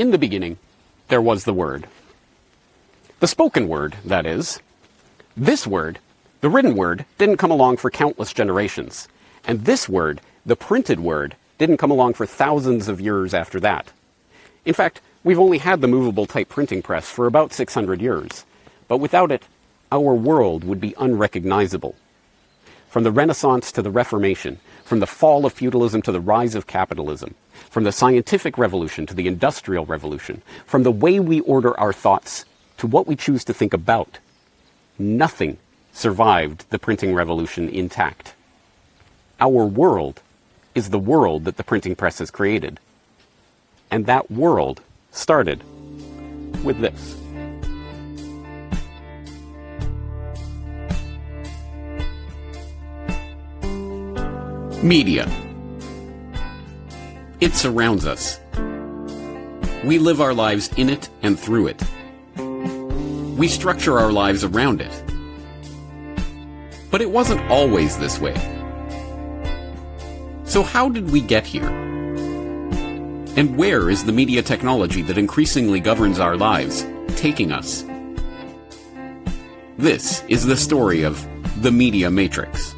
In the beginning, there was the Word. The spoken word, that is. This word, the written word, didn't come along for countless generations. And this word, the printed word, didn't come along for thousands of years after that. In fact, we've only had the movable type printing press for about 600 years. But without it, our world would be unrecognizable. From the Renaissance to the Reformation, from the fall of feudalism to the rise of capitalism, from the scientific revolution to the industrial revolution, from the way we order our thoughts to what we choose to think about, nothing survived the printing revolution intact. Our world is the world that the printing press has created. And that world started with this. Media. It surrounds us. We live our lives in it and through it. We structure our lives around it. But it wasn't always this way. So how did we get here? And where is the media technology that increasingly governs our lives taking us? This is the story of the Media Matrix.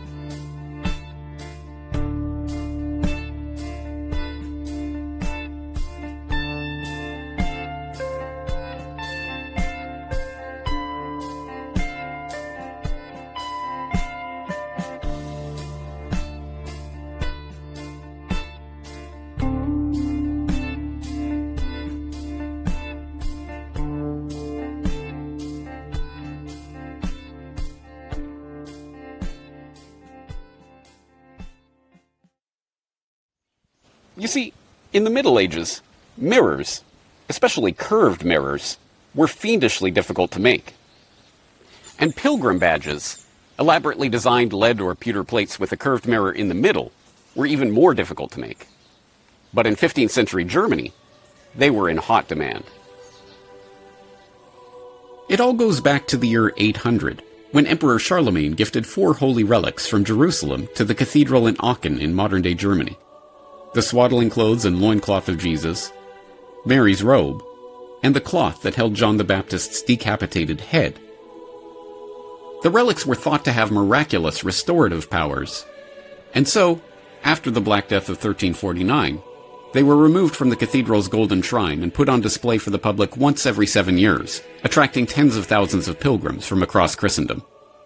You see, in the Middle Ages, mirrors, especially curved mirrors, were fiendishly difficult to make. And pilgrim badges, elaborately designed lead or pewter plates with a curved mirror in the middle, were even more difficult to make. But in 15th century Germany, they were in hot demand. It all goes back to the year 800, when Emperor Charlemagne gifted 4 holy relics from Jerusalem to the cathedral in Aachen in modern-day Germany. The swaddling clothes and loincloth of Jesus, Mary's robe, and the cloth that held John the Baptist's decapitated head. The relics were thought to have miraculous restorative powers, and so, after the Black Death of 1349, they were removed from the cathedral's golden shrine and put on display for the public once every 7 years, attracting tens of thousands of pilgrims from across Christendom.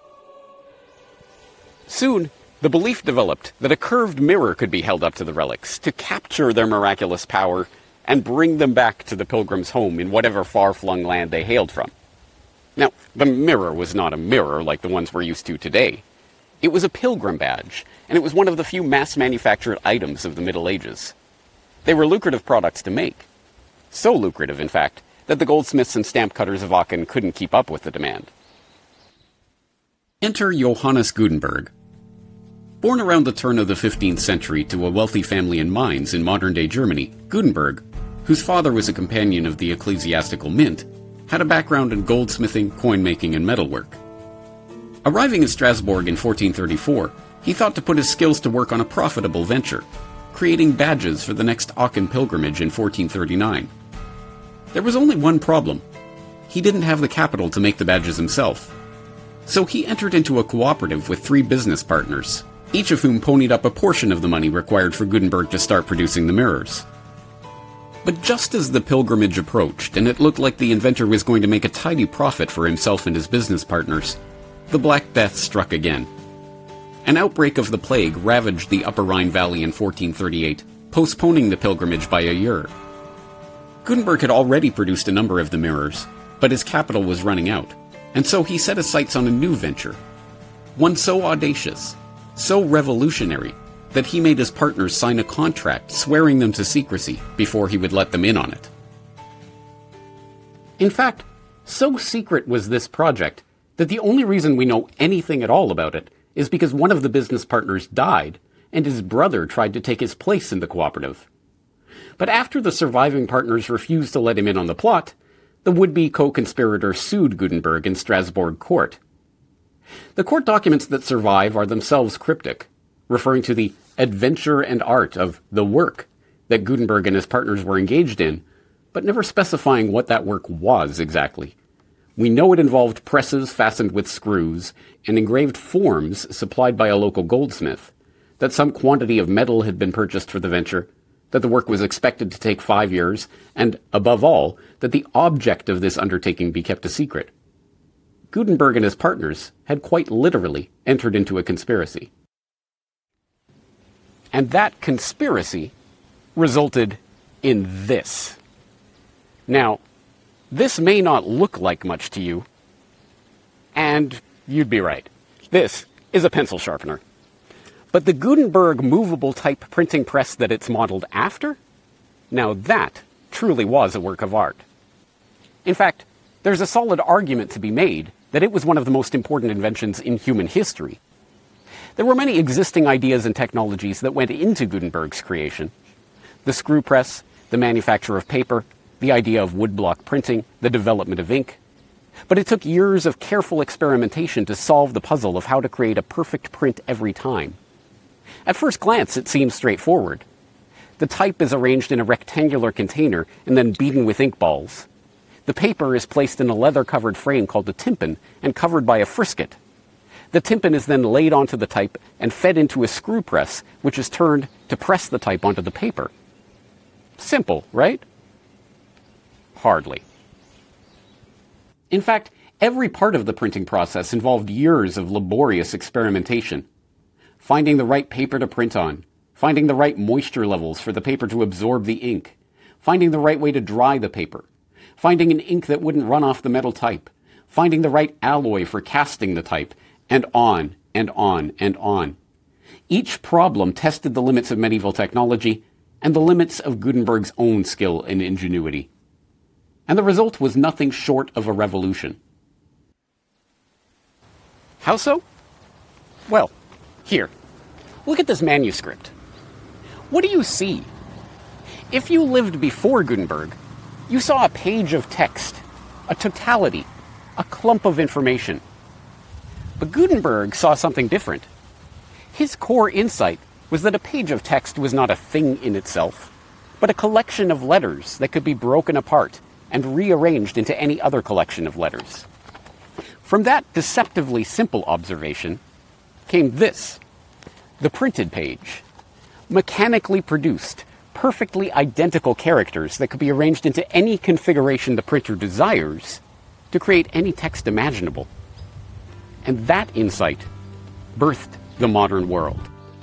Soon, the belief developed that a curved mirror could be held up to the relics to capture their miraculous power and bring them back to the pilgrim's home in whatever far-flung land they hailed from. Now, the mirror was not a mirror like the ones we're used to today. It was a pilgrim badge, and it was one of the few mass-manufactured items of the Middle Ages. They were lucrative products to make. So lucrative, in fact, that the goldsmiths and stamp cutters of Aachen couldn't keep up with the demand. Enter Johannes Gutenberg. Born around the turn of the 15th century to a wealthy family in Mainz in modern-day Germany, Gutenberg, whose father was a companion of the ecclesiastical mint, had a background in goldsmithing, coin-making, and metalwork. Arriving in Strasbourg in 1434, he thought to put his skills to work on a profitable venture, creating badges for the next Aachen pilgrimage in 1439. There was only one problem. He didn't have the capital to make the badges himself. So he entered into a cooperative with 3 business partners, each of whom ponied up a portion of the money required for Gutenberg to start producing the mirrors. But just as the pilgrimage approached, and it looked like the inventor was going to make a tidy profit for himself and his business partners, the Black Death struck again. An outbreak of the plague ravaged the Upper Rhine Valley in 1438, postponing the pilgrimage by a year. Gutenberg had already produced a number of the mirrors, but his capital was running out, and so he set his sights on a new venture, one so audacious, so revolutionary, that he made his partners sign a contract swearing them to secrecy before he would let them in on it. In fact, so secret was this project that the only reason we know anything at all about it is because one of the business partners died, and his brother tried to take his place in the cooperative. But after the surviving partners refused to let him in on the plot, the would-be co-conspirator sued Gutenberg in Strasbourg court. The court documents that survive are themselves cryptic, referring to the adventure and art of the work that Gutenberg and his partners were engaged in, but never specifying what that work was exactly. We know it involved presses fastened with screws and engraved forms supplied by a local goldsmith, that some quantity of metal had been purchased for the venture, that the work was expected to take 5 years, and, above all, that the object of this undertaking be kept a secret. Gutenberg and his partners had quite literally entered into a conspiracy. And that conspiracy resulted in this. Now, this may not look like much to you, and you'd be right. This is a pencil sharpener. But the Gutenberg movable type printing press that it's modeled after, now that truly was a work of art. In fact, there's a solid argument to be made that it was one of the most important inventions in human history. There were many existing ideas and technologies that went into Gutenberg's creation. The screw press, the manufacture of paper, the idea of woodblock printing, the development of ink. But it took years of careful experimentation to solve the puzzle of how to create a perfect print every time. At first glance, it seems straightforward. The type is arranged in a rectangular container and then beaten with ink balls. The paper is placed in a leather-covered frame called a tympan and covered by a frisket. The tympan is then laid onto the type and fed into a screw press, which is turned to press the type onto the paper. Simple, right? Hardly. In fact, every part of the printing process involved years of laborious experimentation. Finding the right paper to print on, finding the right moisture levels for the paper to absorb the ink, finding the right way to dry the paper, finding an ink that wouldn't run off the metal type, finding the right alloy for casting the type, and on and on and on. Each problem tested the limits of medieval technology and the limits of Gutenberg's own skill and ingenuity. And the result was nothing short of a revolution. How so? Well, here, look at this manuscript. What do you see? If you lived before Gutenberg, you saw a page of text, a totality, a clump of information. But Gutenberg saw something different. His core insight was that a page of text was not a thing in itself, but a collection of letters that could be broken apart and rearranged into any other collection of letters. From that deceptively simple observation came this, the printed page, mechanically produced, perfectly identical characters that could be arranged into any configuration the printer desires to create any text imaginable. And that insight birthed the modern world.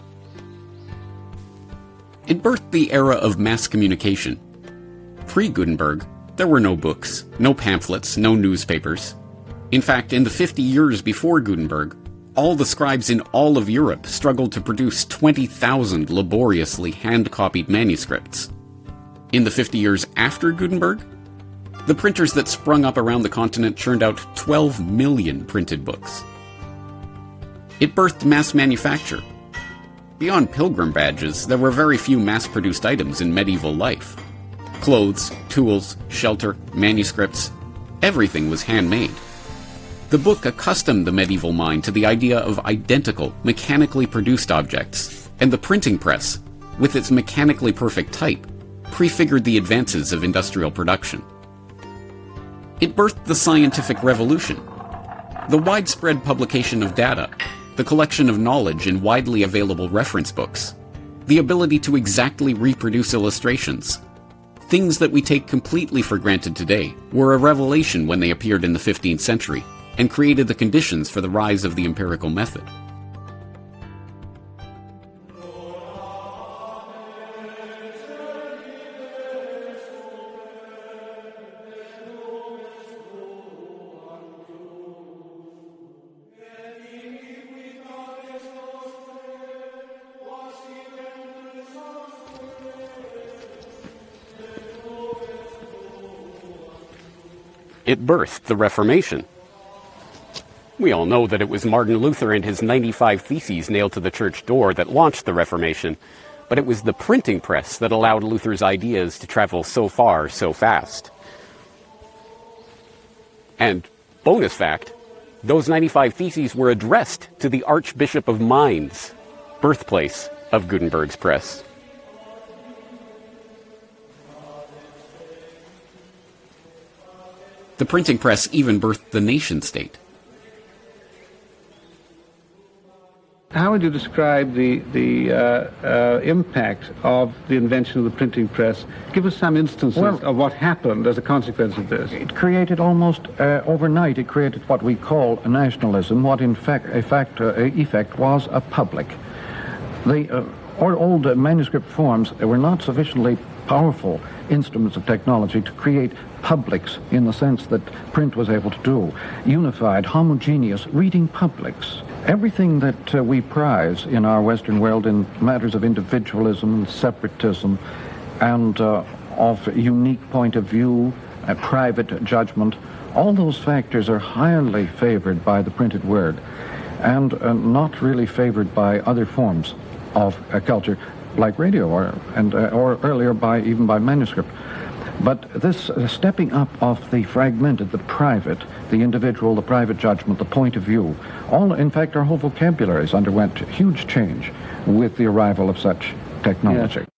It birthed the era of mass communication. Pre-Gutenberg, there were no books, no pamphlets, no newspapers. In fact, in the 50 years before Gutenberg, all the scribes in all of Europe struggled to produce 20,000 laboriously hand-copied manuscripts. In the 50 years after Gutenberg, the printers that sprung up around the continent churned out 12 million printed books. It birthed mass manufacture. Beyond pilgrim badges, there were very few mass-produced items in medieval life. Clothes, tools, shelter, manuscripts, everything was handmade. The book accustomed the medieval mind to the idea of identical, mechanically produced objects, and the printing press, with its mechanically perfect type, prefigured the advances of industrial production. It birthed the scientific revolution. The widespread publication of data, the collection of knowledge in widely available reference books, the ability to exactly reproduce illustrations, things that we take completely for granted today, were a revelation when they appeared in the 15th century, and created the conditions for the rise of the empirical method. It birthed the Reformation. We all know that it was Martin Luther and his 95 Theses nailed to the church door that launched the Reformation, but it was the printing press that allowed Luther's ideas to travel so far, so fast. And, bonus fact, those 95 Theses were addressed to the Archbishop of Mainz, birthplace of Gutenberg's press. The printing press even birthed the nation-state. How would you describe the impact of the invention of the printing press? Give us some instances of what happened as a consequence of this. It created almost overnight, it created what we call a nationalism, what in effect was a public. The old manuscript forms were not sufficiently powerful instruments of technology to create publics in the sense that print was able to do. Unified, homogeneous reading publics. Everything that we prize in our Western world in matters of individualism, separatism, and of unique point of view, private judgment, all those factors are highly favored by the printed word and not really favored by other forms of culture like radio or earlier even by manuscript. But this stepping up of the fragmented, the private, the individual, the private judgment, the point of view, all, in fact, our whole vocabularies underwent huge change with the arrival of such technology. Yes.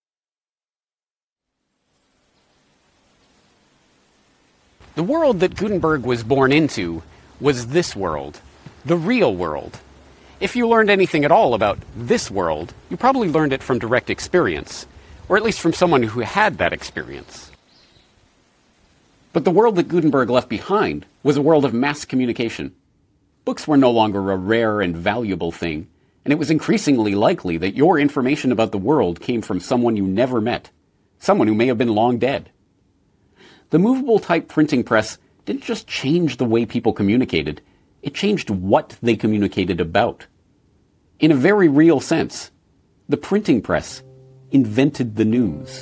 The world that Gutenberg was born into was this world, the real world. If you learned anything at all about this world, you probably learned it from direct experience, or at least from someone who had that experience. But the world that Gutenberg left behind was a world of mass communication. Books were no longer a rare and valuable thing, and it was increasingly likely that your information about the world came from someone you never met, someone who may have been long dead. The movable type printing press didn't just change the way people communicated, it changed what they communicated about. In a very real sense, the printing press invented the news.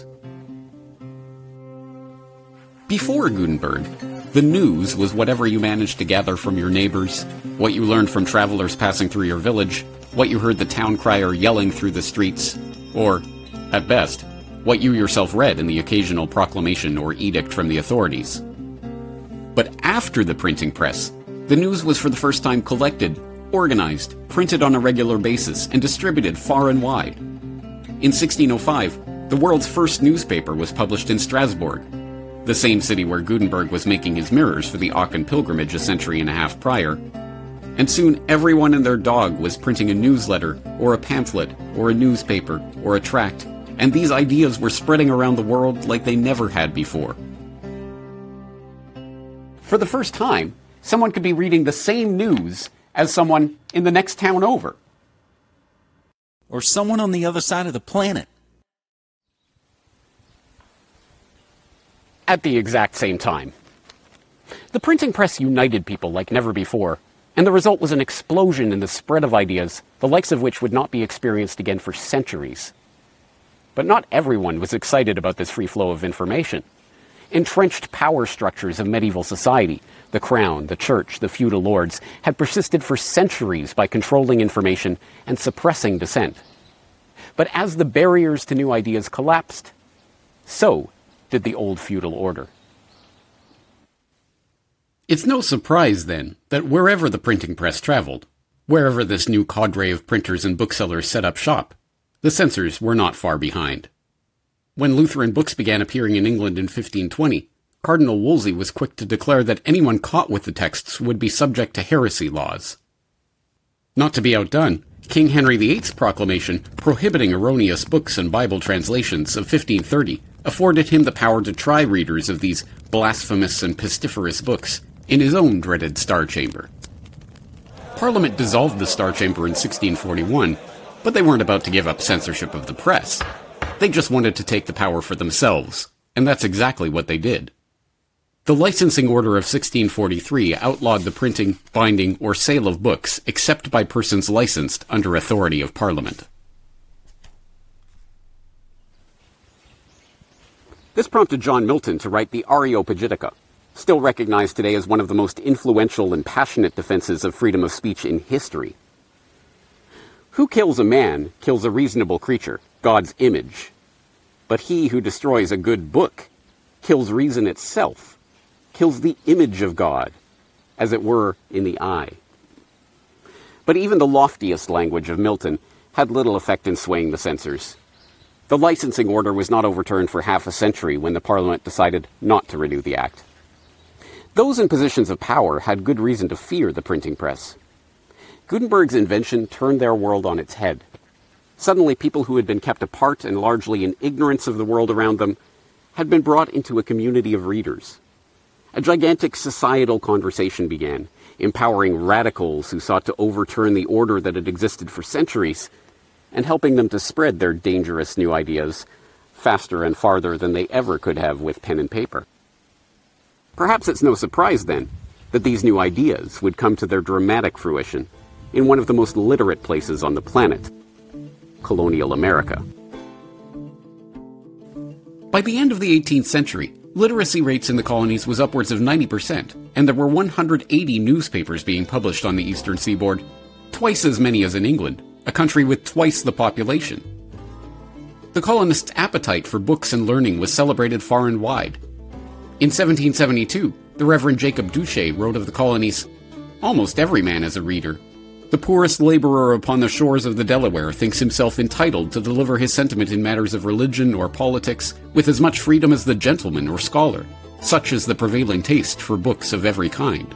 Before Gutenberg, the news was whatever you managed to gather from your neighbors, what you learned from travelers passing through your village, what you heard the town crier yelling through the streets, or, at best, what you yourself read in the occasional proclamation or edict from the authorities. But after the printing press, the news was for the first time collected, organized, printed on a regular basis, and distributed far and wide. In 1605, the world's first newspaper was published in Strasbourg, the same city where Gutenberg was making his mirrors for the Aachen pilgrimage a century and a half prior. And soon everyone and their dog was printing a newsletter, or a pamphlet, or a newspaper, or a tract, and these ideas were spreading around the world like they never had before. For the first time, someone could be reading the same news as someone in the next town over. Or someone on the other side of the planet. At the exact same time. The printing press united people like never before, and the result was an explosion in the spread of ideas, the likes of which would not be experienced again for centuries. But not everyone was excited about this free flow of information. Entrenched power structures of medieval society, the crown, the church, the feudal lords, had persisted for centuries by controlling information and suppressing dissent. But as the barriers to new ideas collapsed, so did the old feudal order. It's no surprise, then, that wherever the printing press traveled, wherever this new cadre of printers and booksellers set up shop, the censors were not far behind. When Lutheran books began appearing in England in 1520, Cardinal Wolsey was quick to declare that anyone caught with the texts would be subject to heresy laws. Not to be outdone, King Henry VIII's proclamation prohibiting erroneous books and Bible translations of 1530 afforded him the power to try readers of these blasphemous and pestiferous books in his own dreaded Star Chamber. Parliament dissolved the Star Chamber in 1641, but they weren't about to give up censorship of the press. They just wanted to take the power for themselves, and that's exactly what they did. The Licensing Order of 1643 outlawed the printing, binding, or sale of books except by persons licensed under authority of Parliament. This prompted John Milton to write the Areopagitica, still recognized today as one of the most influential and passionate defenses of freedom of speech in history. Who kills a man kills a reasonable creature, God's image. But he who destroys a good book kills reason itself, kills the image of God, as it were in the eye. But even the loftiest language of Milton had little effect in swaying the censors. The licensing order was not overturned for half a century when the Parliament decided not to renew the Act. Those in positions of power had good reason to fear the printing press. Gutenberg's invention turned their world on its head. Suddenly, people who had been kept apart and largely in ignorance of the world around them had been brought into a community of readers. A gigantic societal conversation began, empowering radicals who sought to overturn the order that had existed for centuries, and helping them to spread their dangerous new ideas faster and farther than they ever could have with pen and paper. Perhaps it's no surprise, then, that these new ideas would come to their dramatic fruition in one of the most literate places on the planet, colonial America. By the end of the 18th century, literacy rates in the colonies was upwards of 90%, and there were 180 newspapers being published on the eastern seaboard, twice as many as in England, a country with twice the population. The colonists' appetite for books and learning was celebrated far and wide. In 1772, the Reverend Jacob Duché wrote of the colonies, "Almost every man is a reader. The poorest laborer upon the shores of the Delaware thinks himself entitled to deliver his sentiment in matters of religion or politics with as much freedom as the gentleman or scholar. Such is the prevailing taste for books of every kind."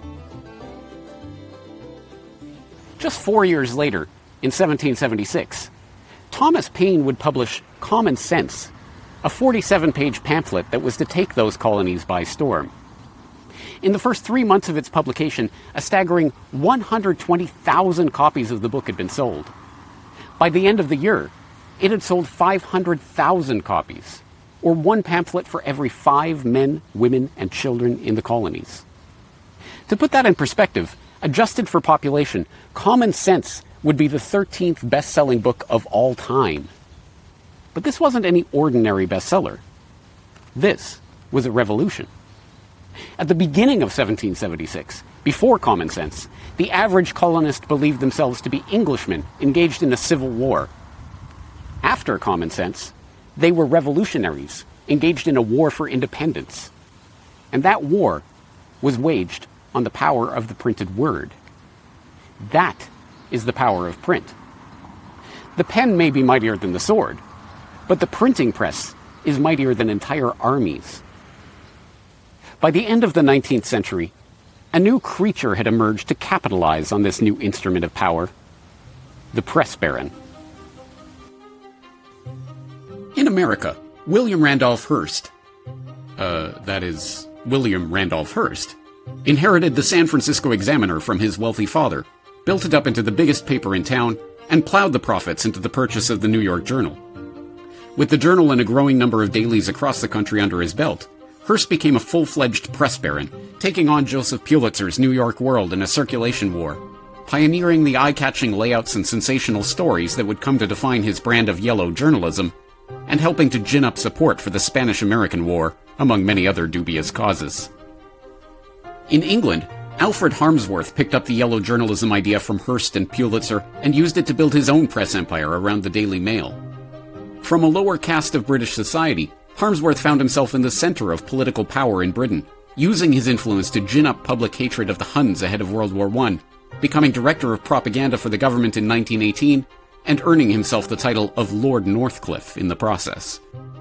Just 4 years later, in 1776, Thomas Paine would publish Common Sense, a 47-page pamphlet that was to take those colonies by storm. In the first 3 months of its publication, a staggering 120,000 copies of the book had been sold. By the end of the year, it had sold 500,000 copies, or one pamphlet for every 5 men, women, and children in the colonies. To put that in perspective, adjusted for population, Common Sense would be the 13th best-selling book of all time. But this wasn't any ordinary bestseller. This was a revolution. At the beginning of 1776, before Common Sense, the average colonist believed themselves to be Englishmen engaged in a civil war. After Common Sense, they were revolutionaries engaged in a war for independence. And that war was waged on the power of the printed word. That is the power of print. The pen may be mightier than the sword, but the printing press is mightier than entire armies. By the end of the 19th century, a new creature had emerged to capitalize on this new instrument of power: the press baron. In America, William Randolph Hearst, William Randolph Hearst, inherited the San Francisco Examiner from his wealthy father, built it up into the biggest paper in town, and plowed the profits into the purchase of the New York Journal. With the Journal and a growing number of dailies across the country under his belt, Hearst became a full-fledged press baron, taking on Joseph Pulitzer's New York World in a circulation war, pioneering the eye-catching layouts and sensational stories that would come to define his brand of yellow journalism, and helping to gin up support for the Spanish-American War, among many other dubious causes. In England, Alfred Harmsworth picked up the yellow journalism idea from Hearst and Pulitzer and used it to build his own press empire around the Daily Mail. From a lower caste of British society, Harmsworth found himself in the center of political power in Britain, using his influence to gin up public hatred of the Huns ahead of World War I, becoming director of propaganda for the government in 1918, and earning himself the title of Lord Northcliffe in the process.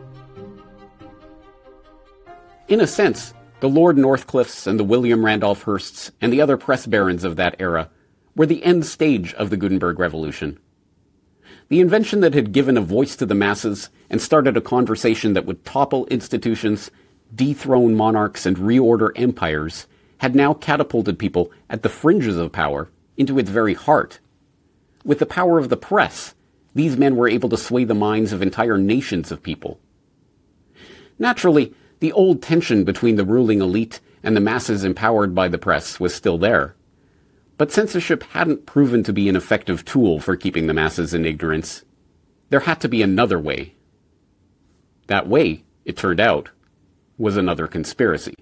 In a sense, the Lord Northcliffes and the William Randolph Hearsts and the other press barons of that era were the end stage of the Gutenberg Revolution. The invention that had given a voice to the masses and started a conversation that would topple institutions, dethrone monarchs, and reorder empires had now catapulted people at the fringes of power into its very heart. With the power of the press, these men were able to sway the minds of entire nations of people. Naturally, the old tension between the ruling elite and the masses empowered by the press was still there. But censorship hadn't proven to be an effective tool for keeping the masses in ignorance. There had to be another way. That way, it turned out, was another conspiracy.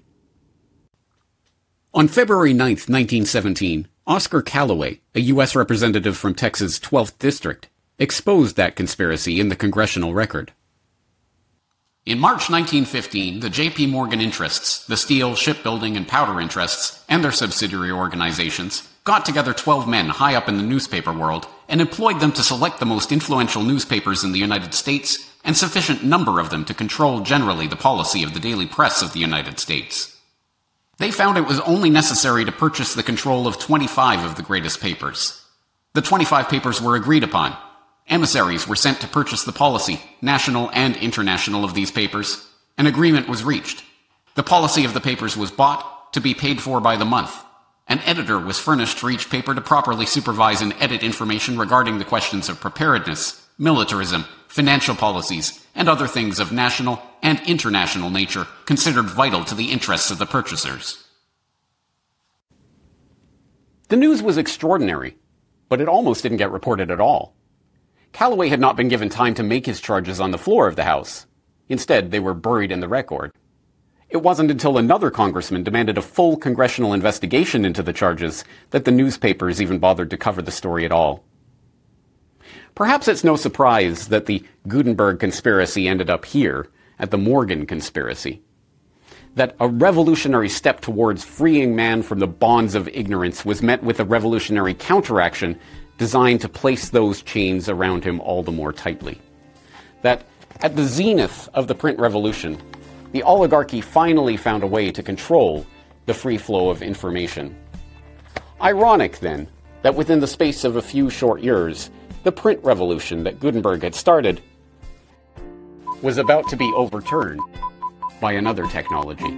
On February 9th, 1917, Oscar Callaway, a U.S. representative from Texas' 12th District, exposed that conspiracy in the Congressional Record. In March 1915, the J.P. Morgan interests, the steel, shipbuilding, and powder interests, and their subsidiary organizations, got together 12 men high up in the newspaper world and employed them to select the most influential newspapers in the United States and sufficient number of them to control generally the policy of the daily press of the United States. They found it was only necessary to purchase the control of 25 of the greatest papers. The 25 papers were agreed upon. Emissaries were sent to purchase the policy, national and international, of these papers. An agreement was reached. The policy of the papers was bought, to be paid for by the month. An editor was furnished for each paper to properly supervise and edit information regarding the questions of preparedness, militarism, financial policies, and other things of national and international nature considered vital to the interests of the purchasers. The news was extraordinary, but it almost didn't get reported at all. Callaway had not been given time to make his charges on the floor of the House. Instead, they were buried in the record. It wasn't until another congressman demanded a full congressional investigation into the charges that the newspapers even bothered to cover the story at all. Perhaps it's no surprise that the Gutenberg conspiracy ended up here, at the Morgan conspiracy. That a revolutionary step towards freeing man from the bonds of ignorance was met with a revolutionary counteraction designed to place those chains around him all the more tightly. That at the zenith of the print revolution, the oligarchy finally found a way to control the free flow of information. Ironic, then, that within the space of a few short years, the print revolution that Gutenberg had started was about to be overturned by another technology.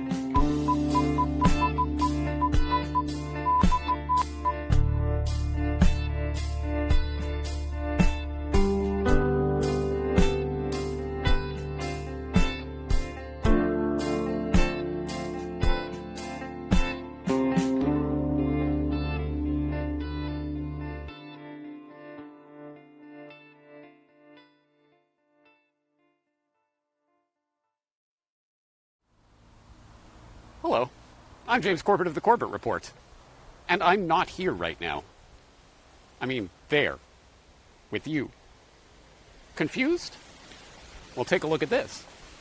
Hello, I'm James Corbett of the Corbett Report, and I'm not here right now. I mean, there, with you. Confused? Well, take a look at this.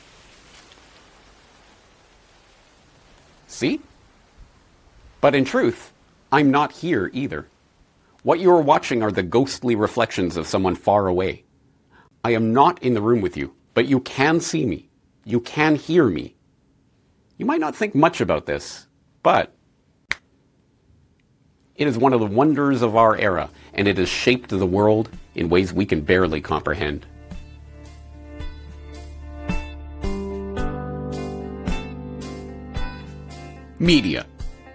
See? But in truth, I'm not here either. What you are watching are the ghostly reflections of someone far away. I am not in the room with you, but you can see me. You can hear me. You might not think much about this, but it is one of the wonders of our era, and it has shaped the world in ways we can barely comprehend. Media.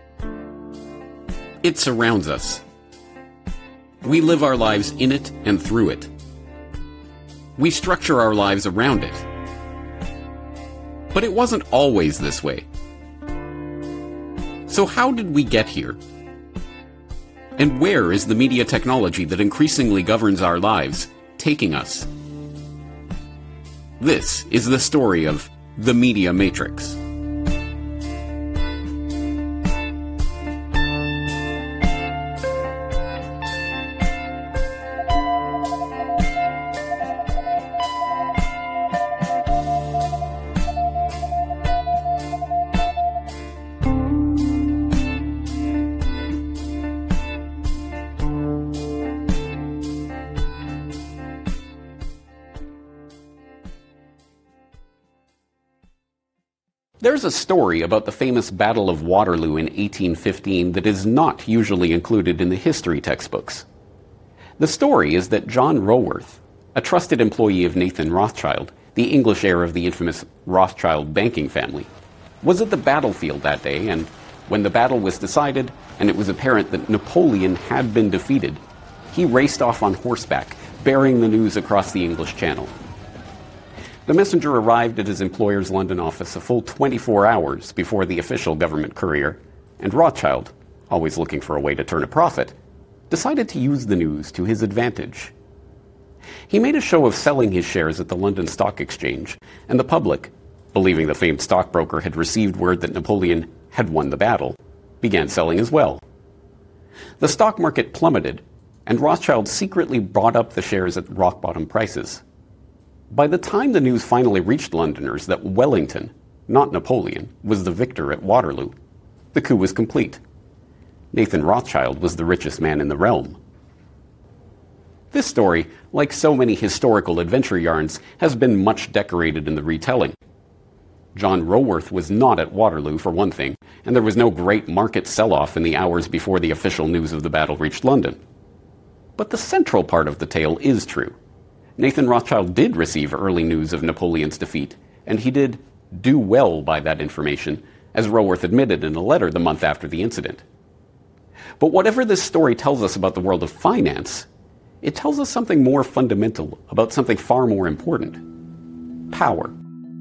It surrounds us. We live our lives in it and through it. We structure our lives around it. But it wasn't always this way. So how did we get here? And where is the media technology that increasingly governs our lives taking us? This is the story of the Media Matrix. There's a story about the famous Battle of Waterloo in 1815 that is not usually included in the history textbooks. The story is that John Roworth, a trusted employee of Nathan Rothschild, the English heir of the infamous Rothschild banking family, was at the battlefield that day, and when the battle was decided and it was apparent that Napoleon had been defeated, he raced off on horseback, bearing the news across the English Channel. The messenger arrived at his employer's London office a full 24 hours before the official government courier, and Rothschild, always looking for a way to turn a profit, decided to use the news to his advantage. He made a show of selling his shares at the London Stock Exchange, and the public, believing the famed stockbroker had received word that Napoleon had won the battle, began selling as well. The stock market plummeted, and Rothschild secretly bought up the shares at rock-bottom prices. By the time the news finally reached Londoners that Wellington, not Napoleon, was the victor at Waterloo, the coup was complete. Nathan Rothschild was the richest man in the realm. This story, like so many historical adventure yarns, has been much decorated in the retelling. John Roworth was not at Waterloo, for one thing, and there was no great market sell-off in the hours before the official news of the battle reached London. But the central part of the tale is true. Nathan Rothschild did receive early news of Napoleon's defeat, and he did do well by that information, as Roworth admitted in a letter the month after the incident. But whatever this story tells us about the world of finance, it tells us something more fundamental about something far more important: power.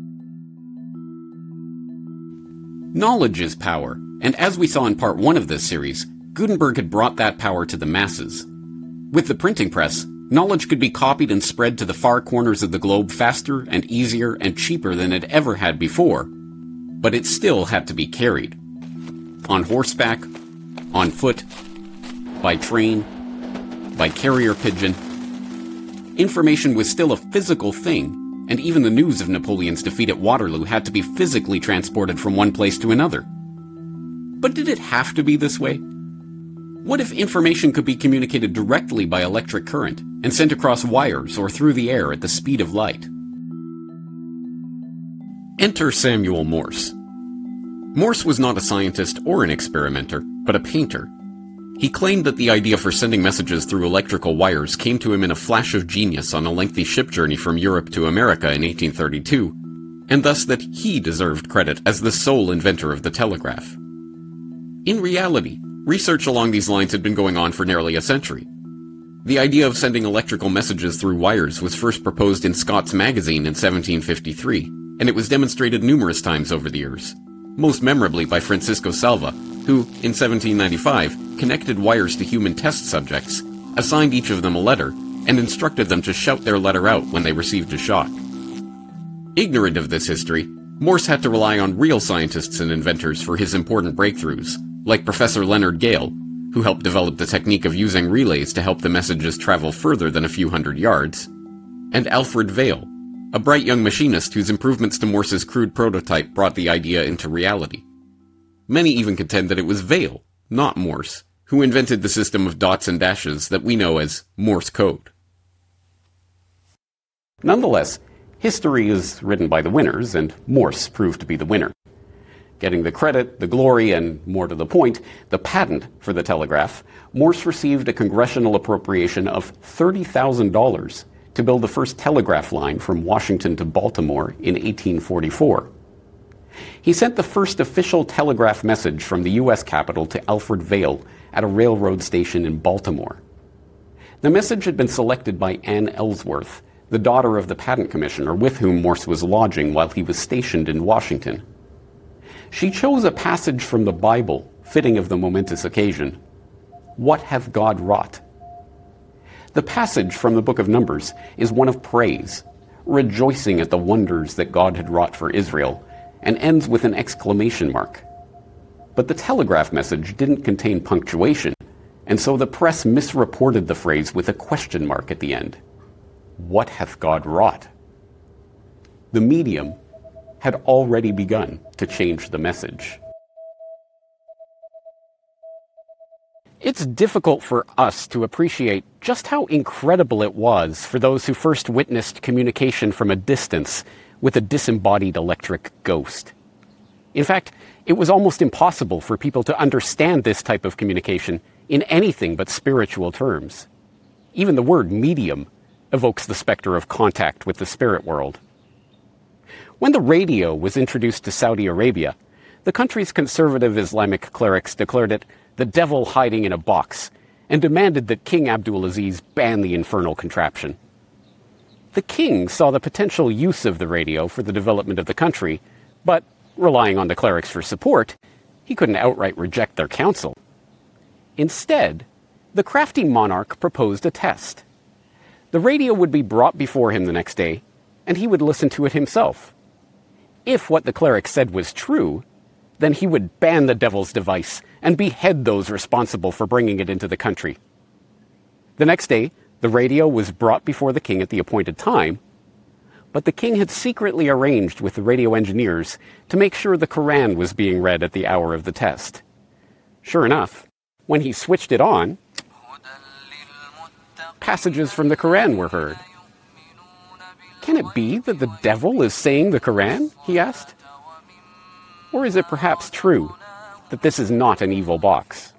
Knowledge is power, and as we saw in part 1 of this series, Gutenberg had brought that power to the masses. With the printing press, knowledge could be copied and spread to the far corners of the globe faster and easier and cheaper than it ever had before, but it still had to be carried. On horseback, on foot, by train, by carrier pigeon. Information was still a physical thing, and even the news of Napoleon's defeat at Waterloo had to be physically transported from one place to another. But did it have to be this way? What if information could be communicated directly by electric current and sent across wires or through the air at the speed of light? Enter Samuel Morse. Morse was not a scientist or an experimenter, but a painter. He claimed that the idea for sending messages through electrical wires came to him in a flash of genius on a lengthy ship journey from Europe to America in 1832, and thus that he deserved credit as the sole inventor of the telegraph. In reality, research along these lines had been going on for nearly a century. The idea of sending electrical messages through wires was first proposed in Scott's Magazine in 1753, and it was demonstrated numerous times over the years, most memorably by Francisco Salva, who, in 1795, connected wires to human test subjects, assigned each of them a letter, and instructed them to shout their letter out when they received a shock. Ignorant of this history, Morse had to rely on real scientists and inventors for his important breakthroughs, like Professor Leonard Gale, who helped develop the technique of using relays to help the messages travel further than a few hundred yards, and Alfred Vail, a bright young machinist whose improvements to Morse's crude prototype brought the idea into reality. Many even contend that it was Vail, not Morse, who invented the system of dots and dashes that we know as Morse code. Nonetheless, history is written by the winners, and Morse proved to be the winner. Getting the credit, the glory, and, more to the point, the patent for the telegraph, Morse received a congressional appropriation of $30,000 to build the first telegraph line from Washington to Baltimore in 1844. He sent the first official telegraph message from the U.S. Capitol to Alfred Vail at a railroad station in Baltimore. The message had been selected by Anne Ellsworth, the daughter of the patent commissioner with whom Morse was lodging while he was stationed in Washington. She chose a passage from the Bible, fitting of the momentous occasion. What hath God wrought? The passage from the book of Numbers is one of praise, rejoicing at the wonders that God had wrought for Israel, and ends with an exclamation mark. But the telegraph message didn't contain punctuation, and so the press misreported the phrase with a question mark at the end. What hath God wrought? The medium had already begun to change the message. It's difficult for us to appreciate just how incredible it was for those who first witnessed communication from a distance with a disembodied electric ghost. In fact, it was almost impossible for people to understand this type of communication in anything but spiritual terms. Even the word medium evokes the specter of contact with the spirit world. When the radio was introduced to Saudi Arabia, the country's conservative Islamic clerics declared it the devil hiding in a box and demanded that King Abdulaziz ban the infernal contraption. The king saw the potential use of the radio for the development of the country, but, relying on the clerics for support, he couldn't outright reject their counsel. Instead, the crafty monarch proposed a test. The radio would be brought before him the next day, and he would listen to it himself. If what the cleric said was true, then he would ban the devil's device and behead those responsible for bringing it into the country. The next day, the radio was brought before the king at the appointed time, but the king had secretly arranged with the radio engineers to make sure the Quran was being read at the hour of the test. Sure enough, when he switched it on, passages from the Quran were heard. Can it be that the devil is saying the Quran? He asked. Or is it perhaps true that this is not an evil box?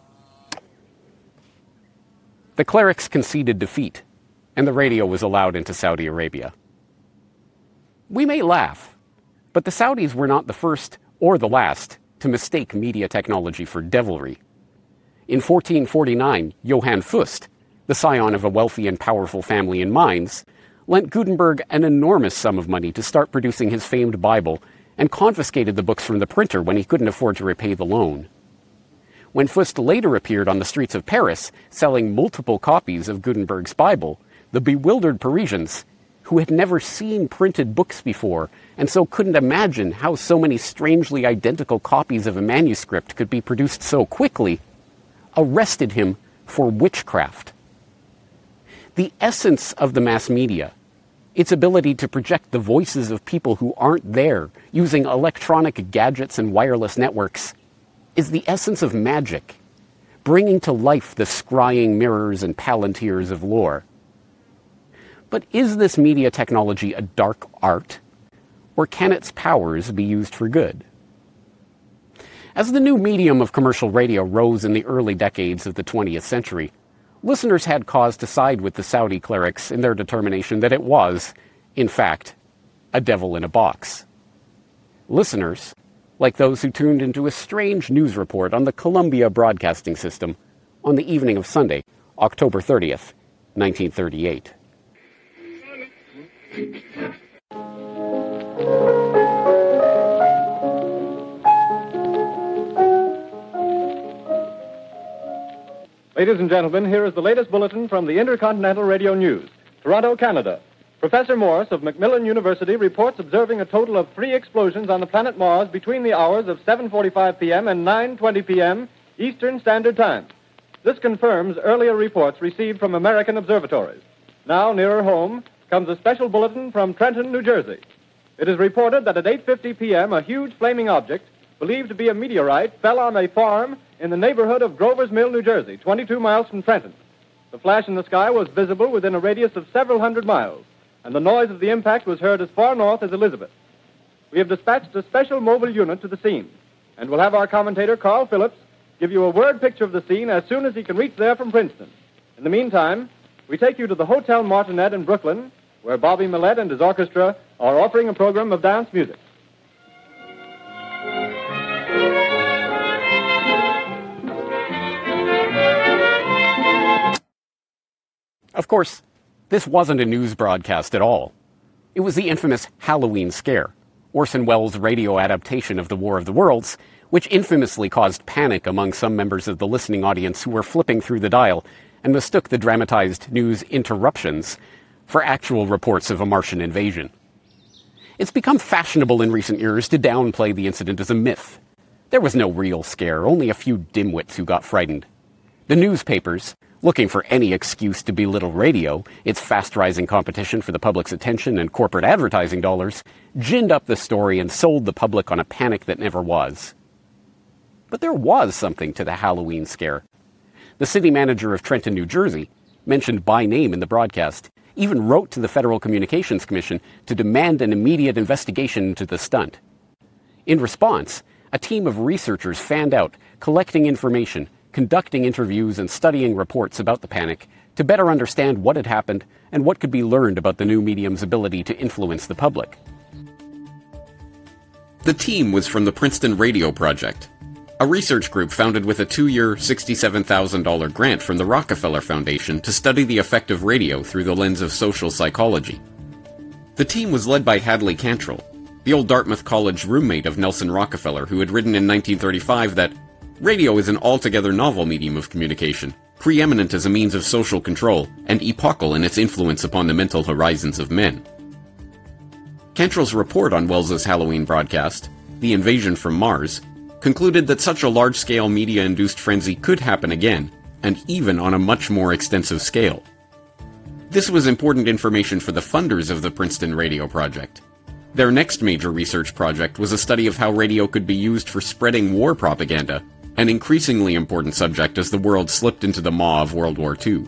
The clerics conceded defeat, and the radio was allowed into Saudi Arabia. We may laugh, but the Saudis were not the first or the last to mistake media technology for devilry. In 1449, Johann Fust, the scion of a wealthy and powerful family in Mainz, lent Gutenberg an enormous sum of money to start producing his famed Bible and confiscated the books from the printer when he couldn't afford to repay the loan. When Fust later appeared on the streets of Paris selling multiple copies of Gutenberg's Bible, the bewildered Parisians, who had never seen printed books before and so couldn't imagine how so many strangely identical copies of a manuscript could be produced so quickly, arrested him for witchcraft. The essence of the mass media, its ability to project the voices of people who aren't there using electronic gadgets and wireless networks, is the essence of magic, bringing to life the scrying mirrors and palantirs of lore. But is this media technology a dark art, or can its powers be used for good? As the new medium of commercial radio rose in the early decades of the 20th century, listeners had cause to side with the Saudi clerics in their determination that it was, in fact, a devil in a box. Listeners, like those who tuned into a strange news report on the Columbia Broadcasting System on the evening of Sunday, October 30th, 1938. Ladies and gentlemen, here is the latest bulletin from the Intercontinental Radio News. Toronto, Canada. Professor Morse of Macmillan University reports observing a total of 3 explosions on the planet Mars between the hours of 7:45 p.m. and 9:20 p.m. Eastern Standard Time. This confirms earlier reports received from American observatories. Now, nearer home, comes a special bulletin from Trenton, New Jersey. It is reported that at 8:50 p.m., a huge flaming object, believed to be a meteorite, fell on a farm in the neighborhood of Grover's Mill, New Jersey, 22 miles from Trenton. The flash in the sky was visible within a radius of several hundred miles, and the noise of the impact was heard as far north as Elizabeth. We have dispatched a special mobile unit to the scene, and we'll have our commentator, Carl Phillips, give you a word picture of the scene as soon as he can reach there from Princeton. In the meantime, we take you to the Hotel Martinet in Brooklyn, where Bobby Millett and his orchestra are offering a program of dance music. Of course, this wasn't a news broadcast at all. It was the infamous Halloween scare, Orson Welles' radio adaptation of The War of the Worlds, which infamously caused panic among some members of the listening audience who were flipping through the dial and mistook the dramatized news interruptions for actual reports of a Martian invasion. It's become fashionable in recent years to downplay the incident as a myth. There was no real scare, only a few dimwits who got frightened. The newspapers, looking for any excuse to belittle radio, its fast-rising competition for the public's attention and corporate advertising dollars, ginned up the story and sold the public on a panic that never was. But there was something to the Halloween scare. The city manager of Trenton, New Jersey, mentioned by name in the broadcast, even wrote to the Federal Communications Commission to demand an immediate investigation into the stunt. In response, a team of researchers fanned out, collecting information, conducting interviews and studying reports about the panic to better understand what had happened and what could be learned about the new medium's ability to influence the public. The team was from the Princeton Radio Project, a research group founded with a 2-year, $67,000 grant from the Rockefeller Foundation to study the effect of radio through the lens of social psychology. The team was led by Hadley Cantrell, the old Dartmouth College roommate of Nelson Rockefeller, who had written in 1935 that radio is an altogether novel medium of communication, preeminent as a means of social control, and epochal in its influence upon the mental horizons of men. Cantrell's report on Welles's Halloween broadcast, The Invasion from Mars, concluded that such a large-scale media-induced frenzy could happen again, and even on a much more extensive scale. This was important information for the funders of the Princeton Radio Project. Their next major research project was a study of how radio could be used for spreading war propaganda, an increasingly important subject as the world slipped into the maw of World War II.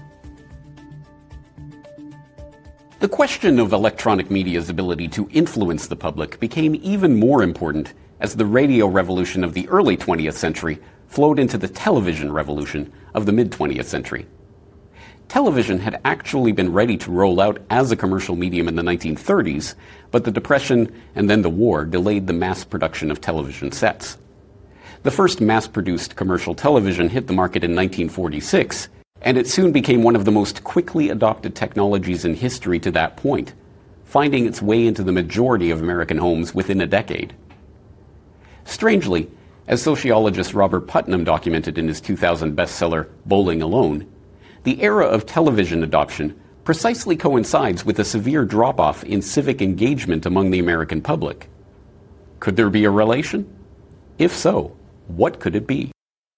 The question of electronic media's ability to influence the public became even more important as the radio revolution of the early 20th century flowed into the television revolution of the mid-20th century. Television had actually been ready to roll out as a commercial medium in the 1930s, but the Depression and then the war delayed the mass production of television sets. The first mass-produced commercial television hit the market in 1946, and it soon became one of the most quickly adopted technologies in history to that point, finding its way into the majority of American homes within a decade. Strangely, as sociologist Robert Putnam documented in his 2000 bestseller, Bowling Alone, the era of television adoption precisely coincides with a severe drop-off in civic engagement among the American public. Could there be a relation? If so, what could it be?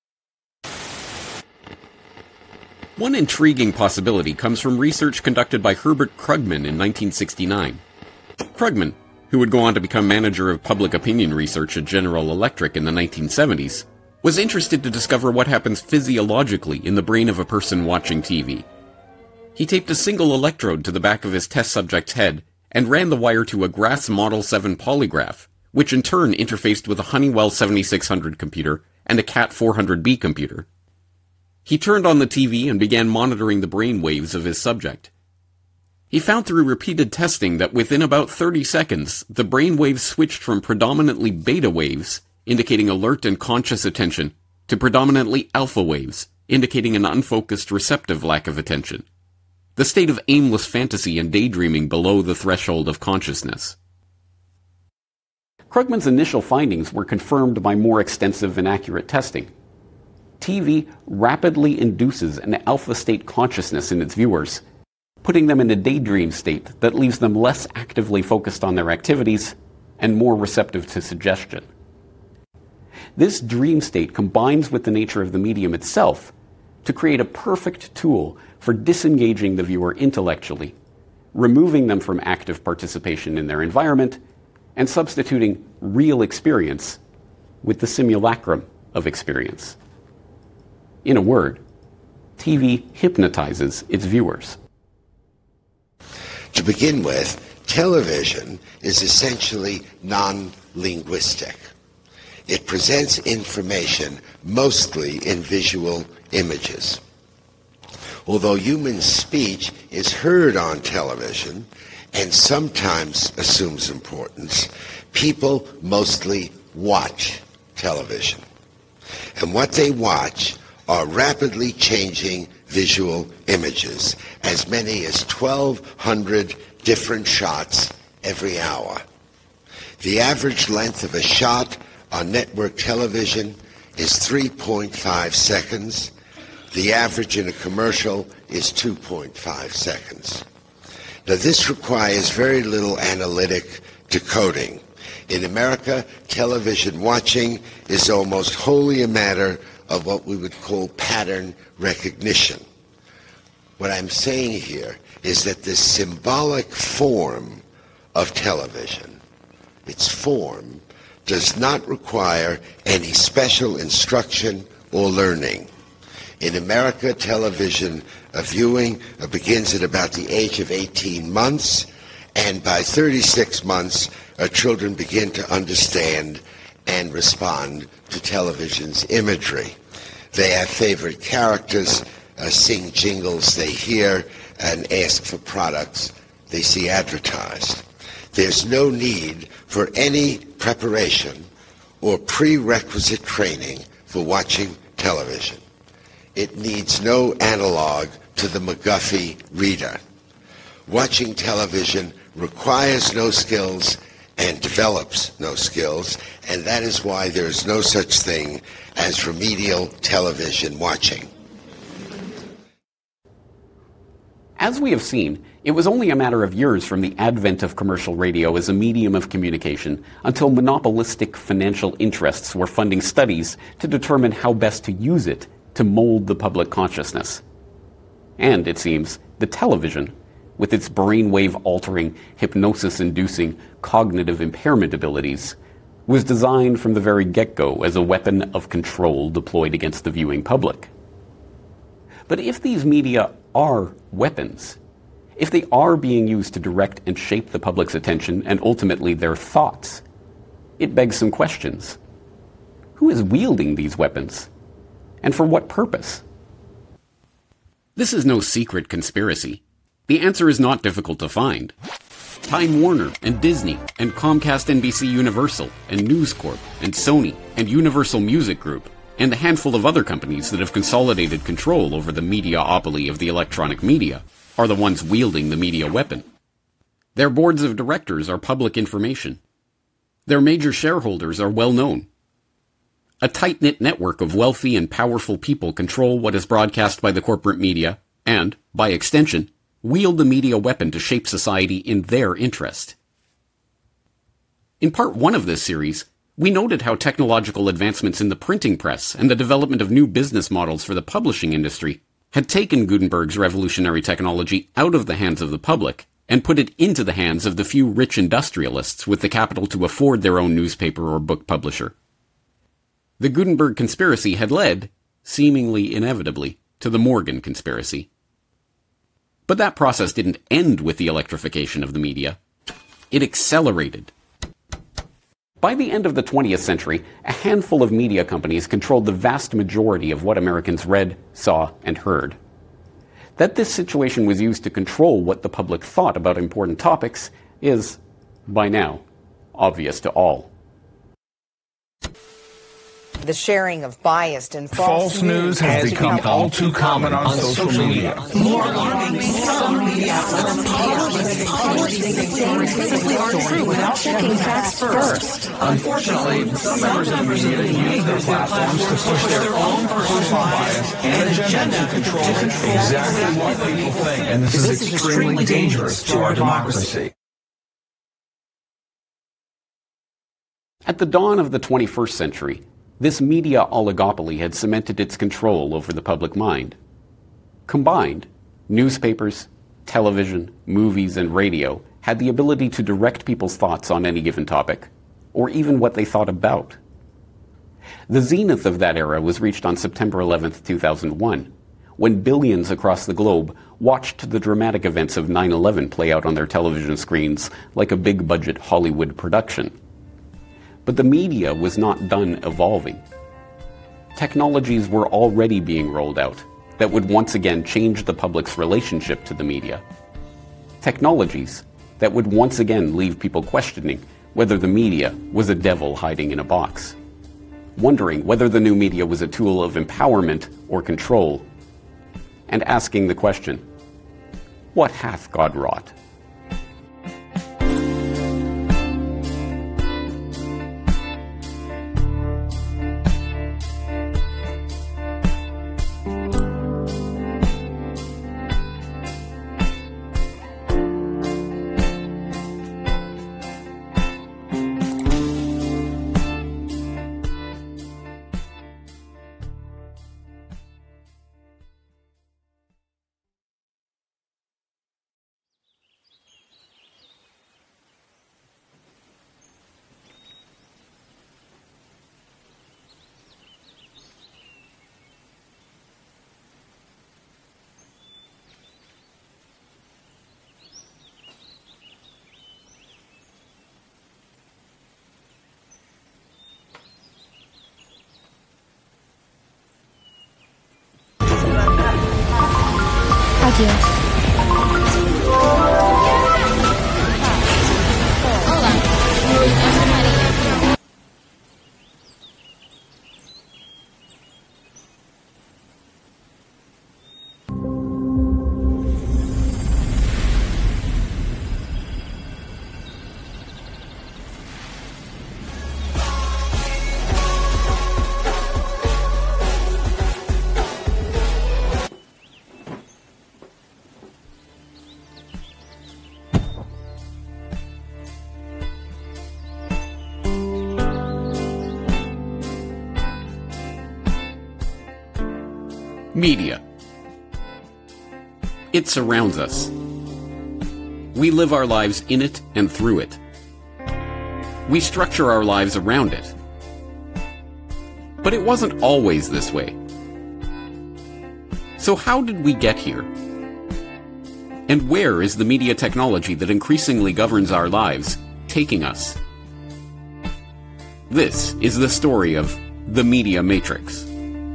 One intriguing possibility comes from research conducted by Herbert Krugman in 1969. Krugman, who would go on to become manager of public opinion research at General Electric in the 1970s, was interested to discover what happens physiologically in the brain of a person watching TV. He taped a single electrode to the back of his test subject's head and ran the wire to a Grass Model 7 polygraph, which in turn interfaced with a Honeywell 7600 computer and a CAT 400B computer. He turned on the TV and began monitoring the brain waves of his subject. He found through repeated testing that within about 30 seconds, the brain waves switched from predominantly beta waves, indicating alert and conscious attention, to predominantly alpha waves, indicating an unfocused receptive lack of attention. The state of aimless fantasy and daydreaming below the threshold of consciousness. Krugman's initial findings were confirmed by more extensive and accurate testing. TV rapidly induces an alpha state consciousness in its viewers, putting them in a daydream state that leaves them less actively focused on their activities and more receptive to suggestion. This dream state combines with the nature of the medium itself to create a perfect tool for disengaging the viewer intellectually, removing them from active participation in their environment, and substituting real experience with the simulacrum of experience. In a word, TV hypnotizes its viewers. To begin with, television is essentially non-linguistic. It presents information mostly in visual images. Although human speech is heard on television and sometimes assumes importance, people mostly watch television. And what they watch are rapidly changing visual images, as many as 1,200 different shots every hour. The average length of a shot on network television is 3.5 seconds. The average in a commercial is 2.5 seconds. Now, this requires very little analytic decoding. In America, television watching is almost wholly a matter of what we would call pattern recognition. What I'm saying here is that the symbolic form of television, its form, does not require any special instruction or learning. In America, television viewing begins at about the age of 18 months, and by 36 months, children begin to understand and respond to television's imagery. They have favorite characters, sing jingles they hear, and ask for products they see advertised. There's no need for any preparation or prerequisite training for watching television. It needs no analog to the McGuffey reader. Watching television requires no skills and develops no skills, and that is why there is no such thing as remedial television watching. As we have seen, it was only a matter of years from the advent of commercial radio as a medium of communication until monopolistic financial interests were funding studies to determine how best to use it to mold the public consciousness. And, it seems, the television, with its brainwave-altering, hypnosis-inducing, cognitive impairment abilities, was designed from the very get-go as a weapon of control deployed against the viewing public. But if these media are weapons, if they are being used to direct and shape the public's attention and ultimately their thoughts, it begs some questions. Who is wielding these weapons? And for what purpose? This is no secret conspiracy. The answer is not difficult to find. Time Warner and Disney and Comcast NBC Universal and News Corp and Sony and Universal Music Group and a handful of other companies that have consolidated control over the mediaopoly of the electronic media are the ones wielding the media weapon. Their boards of directors are public information. Their major shareholders are well known. A tight-knit network of wealthy and powerful people control what is broadcast by the corporate media and, by extension, wield the media weapon to shape society in their interest. In part 1 of this series, we noted how technological advancements in the printing press and the development of new business models for the publishing industry had taken Gutenberg's revolutionary technology out of the hands of the public and put it into the hands of the few rich industrialists with the capital to afford their own newspaper or book publisher. The Gutenberg conspiracy had led, seemingly inevitably, to the Morgan conspiracy. But that process didn't end with the electrification of the media. It accelerated. By the end of the 20th century, a handful of media companies controlled the vast majority of what Americans read, saw, and heard. That this situation was used to control what the public thought about important topics is, by now, obvious to all. The sharing of biased and false news has become all too common on social media. More alarming, some media outlets are true without checking facts first. Unfortunately, some members of the media use their platforms to push their own personal bias and agenda to control exactly what people think, and this is extremely dangerous to our democracy. At the dawn of the 21st century, this media oligopoly had cemented its control over the public mind. Combined, newspapers, television, movies, and radio had the ability to direct people's thoughts on any given topic, or even what they thought about. The zenith of that era was reached on September 11, 2001, when billions across the globe watched the dramatic events of 9/11 play out on their television screens like a big-budget Hollywood production. But the media was not done evolving. Technologies were already being rolled out that would once again change the public's relationship to the media. Technologies that would once again leave people questioning whether the media was a devil hiding in a box, wondering whether the new media was a tool of empowerment or control, and asking the question, what hath God wrought? Media. It surrounds us. We live our lives in it and through it. We structure our lives around it. But it wasn't always this way. So how did we get here? And where is the media technology that increasingly governs our lives taking us? This is the story of the Media Matrix.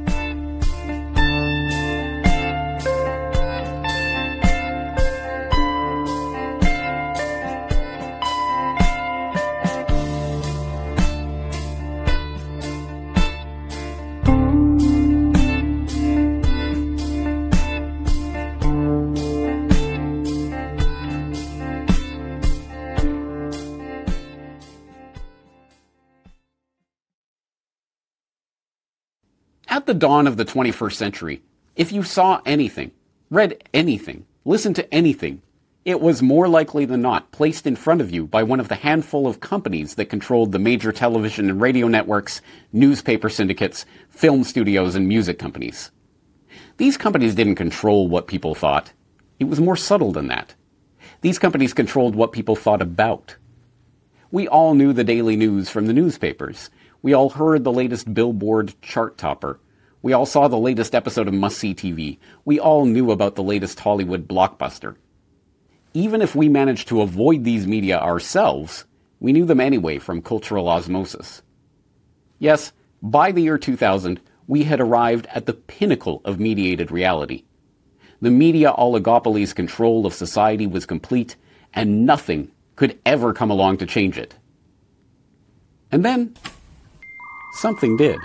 At the dawn of the 21st century, if you saw anything, read anything, listened to anything, it was more likely than not placed in front of you by one of the handful of companies that controlled the major television and radio networks, newspaper syndicates, film studios, and music companies. These companies didn't control what people thought. It was more subtle than that. These companies controlled what people thought about. We all knew the daily news from the newspapers. We all heard the latest Billboard chart topper. We all saw the latest episode of Must-See TV. We all knew about the latest Hollywood blockbuster. Even if we managed to avoid these media ourselves, we knew them anyway from cultural osmosis. Yes, by the year 2000, we had arrived at the pinnacle of mediated reality. The media oligopoly's control of society was complete, and nothing could ever come along to change it. And then something did.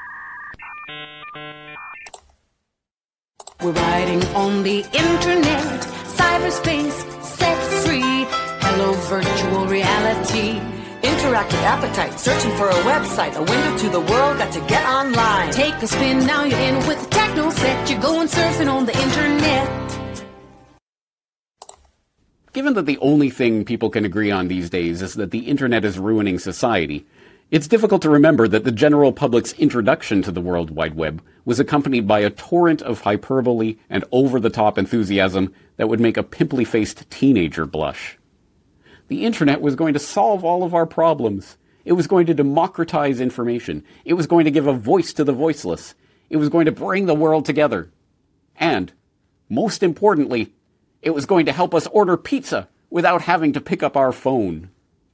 We're riding on the internet, cyberspace, set free. Hello, virtual reality. Interactive appetite, searching for a website, a window to the world, got to get online. Take a spin, now you're in with the techno set. You're going surfing on the internet. Given that the only thing people can agree on these days is that the internet is ruining society, it's difficult to remember that the general public's introduction to the World Wide Web was accompanied by a torrent of hyperbole and over-the-top enthusiasm that would make a pimply-faced teenager blush. The internet was going to solve all of our problems. It was going to democratize information. It was going to give a voice to the voiceless. It was going to bring the world together. And, most importantly, it was going to help us order pizza without having to pick up our phone.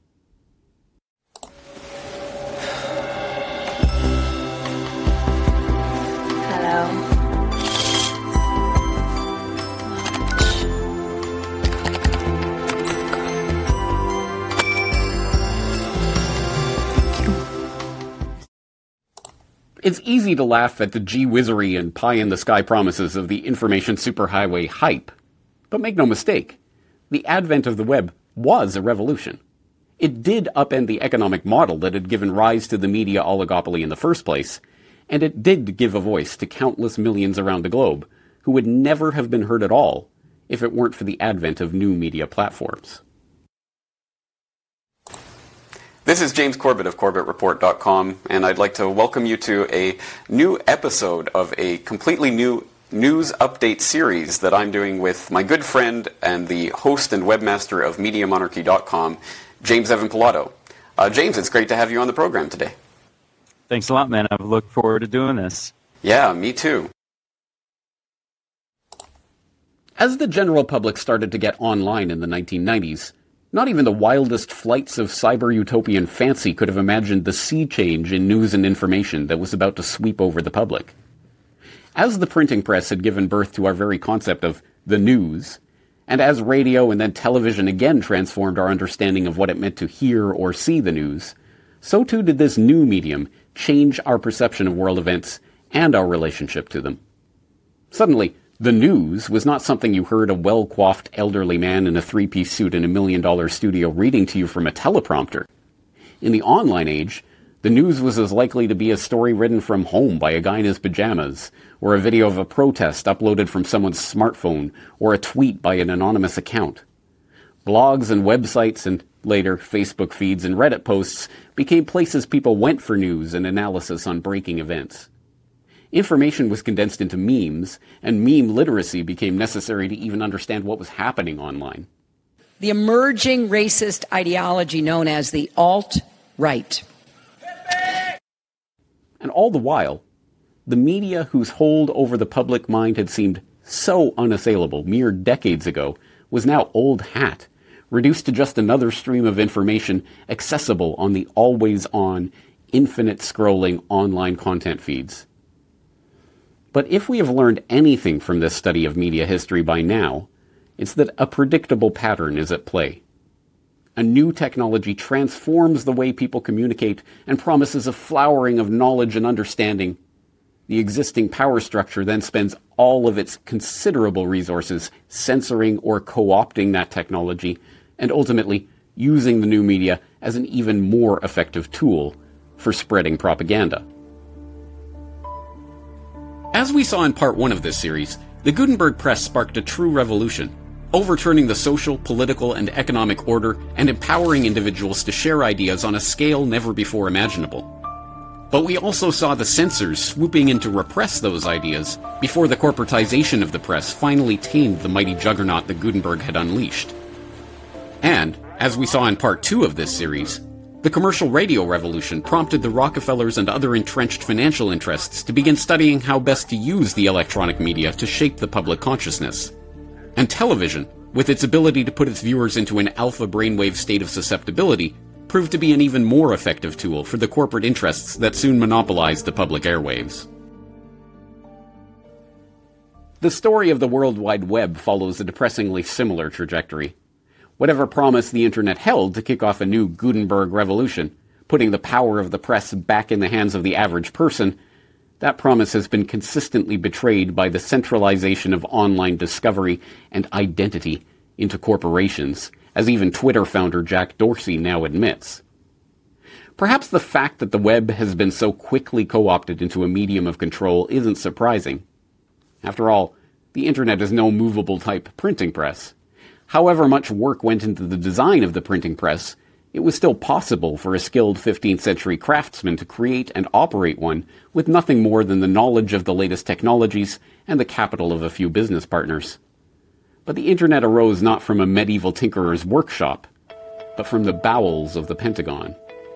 It's easy to laugh at the gee-whizzery and pie-in-the-sky promises of the information superhighway hype. But make no mistake, the advent of the web was a revolution. It did upend the economic model that had given rise to the media oligopoly in the first place, and it did give a voice to countless millions around the globe who would never have been heard at all if it weren't for the advent of new media platforms. This is James Corbett of CorbettReport.com, and I'd like to welcome you to a new episode of a completely new news update series that I'm doing with my good friend and the host and webmaster of MediaMonarchy.com, James Evan Pilato. James, it's great to have you on the program today. Thanks a lot, man. I've looked forward to doing this. Yeah, me too. As the general public started to get online in the 1990s, not even the wildest flights of cyber-utopian fancy could have imagined the sea change in news and information that was about to sweep over the public. As the printing press had given birth to our very concept of the news, and as radio and then television again transformed our understanding of what it meant to hear or see the news, so too did this new medium change our perception of world events and our relationship to them. Suddenly, the news was not something you heard a well-coiffed elderly man in a three-piece suit in $1 million studio reading to you from a teleprompter. In the online age, the news was as likely to be a story written from home by a guy in his pajamas, or a video of a protest uploaded from someone's smartphone, or a tweet by an anonymous account. Blogs and websites and, later, Facebook feeds and Reddit posts became places people went for news and analysis on breaking events. Information was condensed into memes, and meme literacy became necessary to even understand what was happening online. The emerging racist ideology known as the alt-right. And all the while, the media whose hold over the public mind had seemed so unassailable mere decades ago was now old hat, reduced to just another stream of information accessible on the always-on, infinite scrolling online content feeds. But if we have learned anything from this study of media history by now, it's that a predictable pattern is at play. A new technology transforms the way people communicate and promises a flowering of knowledge and understanding. The existing power structure then spends all of its considerable resources censoring or co-opting that technology, and ultimately using the new media as an even more effective tool for spreading propaganda. As we saw in part 1 of this series, the Gutenberg Press sparked a true revolution, overturning the social, political, and economic order and empowering individuals to share ideas on a scale never before imaginable. But we also saw the censors swooping in to repress those ideas before the corporatization of the press finally tamed the mighty juggernaut that Gutenberg had unleashed. And, as we saw in part 2 of this series, the commercial radio revolution prompted the Rockefellers and other entrenched financial interests to begin studying how best to use the electronic media to shape the public consciousness. And television, with its ability to put its viewers into an alpha brainwave state of susceptibility, proved to be an even more effective tool for the corporate interests that soon monopolized the public airwaves. The story of the World Wide Web follows a depressingly similar trajectory. Whatever promise the internet held to kick off a new Gutenberg revolution, putting the power of the press back in the hands of the average person, that promise has been consistently betrayed by the centralization of online discovery and identity into corporations, as even Twitter founder Jack Dorsey now admits. Perhaps the fact that the web has been so quickly co-opted into a medium of control isn't surprising. After all, the internet is no movable type printing press. However much work went into the design of the printing press, it was still possible for a skilled 15th century craftsman to create and operate one with nothing more than the knowledge of the latest technologies and the capital of a few business partners. But the internet arose not from a medieval tinkerer's workshop, but from the bowels of the Pentagon.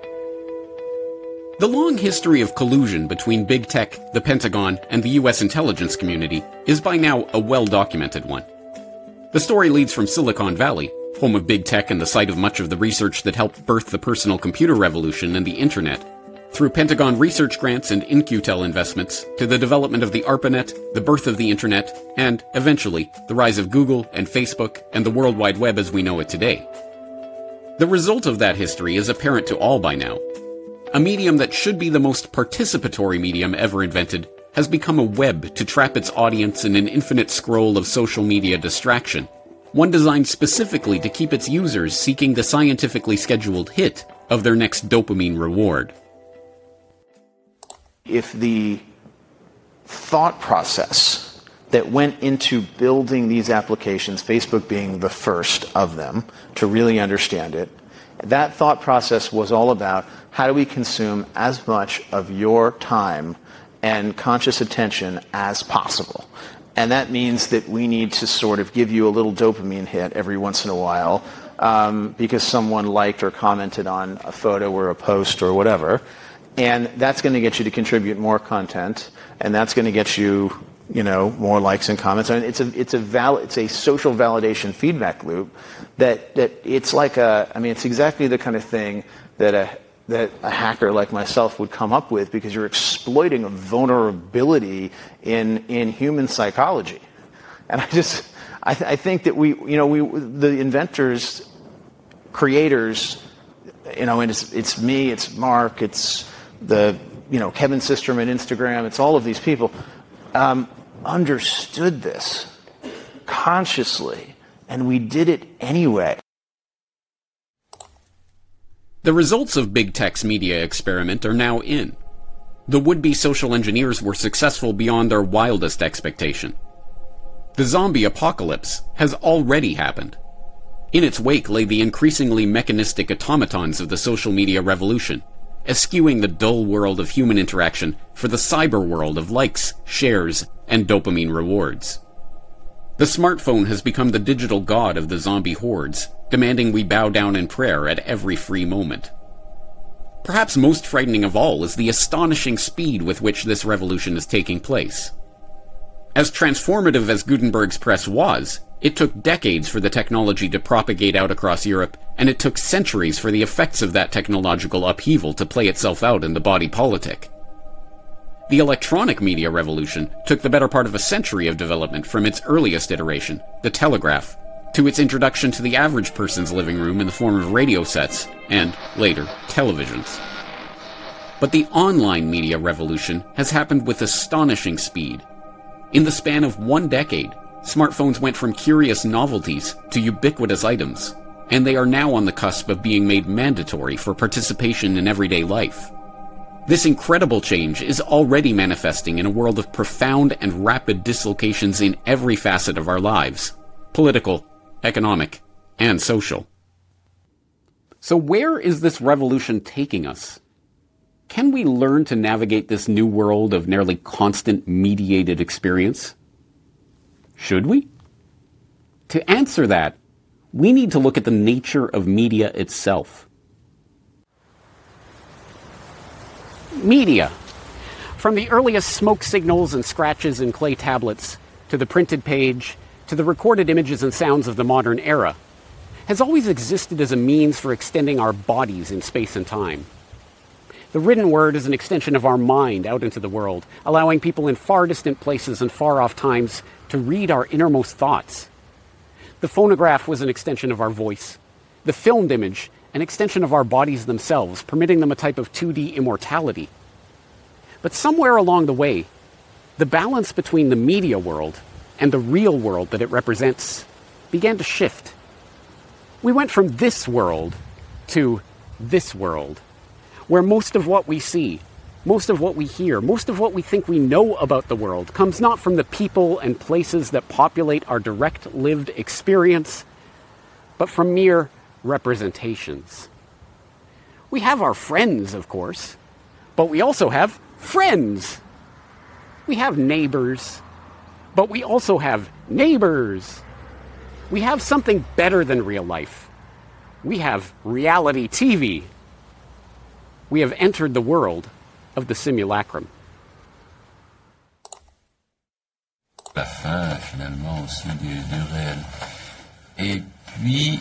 The long history of collusion between big tech, the Pentagon, and the US intelligence community is by now a well-documented one. The story leads from Silicon Valley, home of big tech and the site of much of the research that helped birth the personal computer revolution and the internet, through Pentagon research grants and In-Q-Tel investments, to the development of the ARPANET, the birth of the internet, and, eventually, the rise of Google and Facebook and the World Wide Web as we know it today. The result of that history is apparent to all by now. A medium that should be the most participatory medium ever invented has become a web to trap its audience in an infinite scroll of social media distraction, one designed specifically to keep its users seeking the scientifically scheduled hit of their next dopamine reward. If the thought process that went into building these applications, Facebook being the first of them, to really understand it, that thought process was all about how do we consume as much of your time and conscious attention as possible. And that means that we need to sort of give you a little dopamine hit every once in a while because someone liked or commented on a photo or a post or whatever. And that's going to get you to contribute more content, and that's going to get you, more likes and comments. I mean, it's a social validation feedback loop that it's like it's exactly the kind of thing that a hacker like myself would come up with, because you're exploiting a vulnerability in human psychology. And I think that the inventors, creators, and it's me, it's Mark, it's the Kevin Systrom at Instagram, it's all of these people, understood this consciously, and we did it anyway. The results of big tech's media experiment are now in. The would-be social engineers were successful beyond their wildest expectation. The zombie apocalypse has already happened. In its wake lay the increasingly mechanistic automatons of the social media revolution, eschewing the dull world of human interaction for the cyber world of likes, shares, and dopamine rewards. The smartphone has become the digital god of the zombie hordes, demanding we bow down in prayer at every free moment. Perhaps most frightening of all is the astonishing speed with which this revolution is taking place. As transformative as Gutenberg's press was, It took decades for the technology to propagate out across Europe, and it took centuries for the effects of that technological upheaval to play itself out in the body politic. The electronic media revolution took the better part of a century of development from its earliest iteration, the telegraph, to its introduction to the average person's living room in the form of radio sets, and, later, televisions. But the online media revolution has happened with astonishing speed. In the span of 1 decade, smartphones went from curious novelties to ubiquitous items, and they are now on the cusp of being made mandatory for participation in everyday life. This incredible change is already manifesting in a world of profound and rapid dislocations in every facet of our lives: political, economic, and social. So where is this revolution taking us? Can we learn to navigate this new world of nearly constant mediated experience? Should we? To answer that, we need to look at the nature of media itself. Media, from the earliest smoke signals and scratches in clay tablets, to the printed page, to the recorded images and sounds of the modern era, has always existed as a means for extending our bodies in space and time. The written word is an extension of our mind out into the world, allowing people in far distant places and far off times to read our innermost thoughts. The phonograph was an extension of our voice. The filmed image, an extension of our bodies themselves, permitting them a type of 2D immortality. But somewhere along the way, the balance between the media world and the real world that it represents began to shift. We went from this world to this world, where most of what we see, most of what we hear, most of what we think we know about the world comes not from the people and places that populate our direct lived experience, but from mere representations. We have our friends, of course, but we also have friends. We have neighbors, but we also have neighbors. We have something better than real life. We have reality TV. We have entered the world of the simulacrum. La fin, finalement, aussi du réel. Et puis,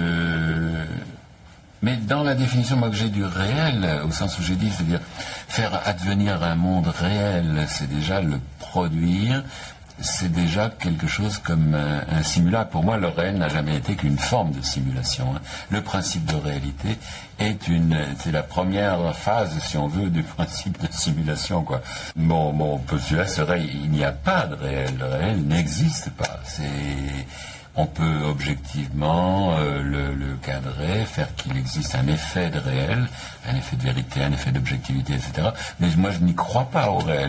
mais dans la définition moi, que j'ai du réel, au sens où j'ai dit, c'est-à-dire faire advenir un monde réel, c'est déjà le produire, c'est déjà quelque chose comme un simulacre. Pour moi, le réel n'a jamais été qu'une forme de simulation. Le principe de réalité c'est la première phase, si on veut, du principe de simulation, quoi. Mon postulat serait, il n'y a pas de réel. Le réel n'existe pas. On peut objectivement le cadrer, faire qu'il existe un effet de réel, un effet de vérité, un effet d'objectivité, etc. Mais moi, je n'y crois pas au réel.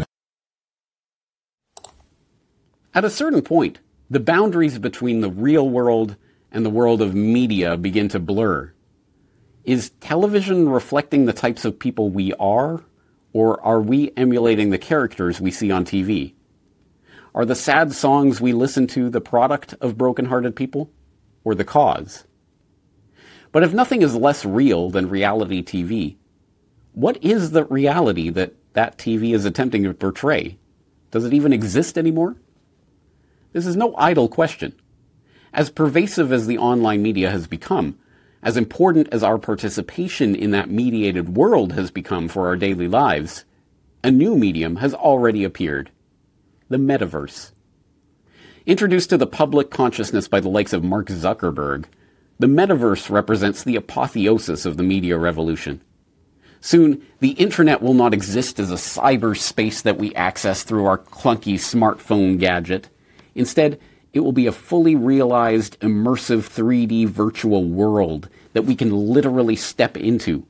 At a certain point, the boundaries between the real world and the world of media begin to blur. Is television reflecting the types of people we are, or are we emulating the characters we see on TV? Are the sad songs we listen to the product of broken-hearted people, or the cause? But if nothing is less real than reality TV, what is the reality that TV is attempting to portray? Does it even exist anymore? This is no idle question. As pervasive as the online media has become, as important as our participation in that mediated world has become for our daily lives, a new medium has already appeared: the metaverse. Introduced to the public consciousness by the likes of Mark Zuckerberg, the metaverse represents the apotheosis of the media revolution. Soon, the internet will not exist as a cyberspace that we access through our clunky smartphone gadget. Instead, it will be a fully realized, immersive 3D virtual world that we can literally step into.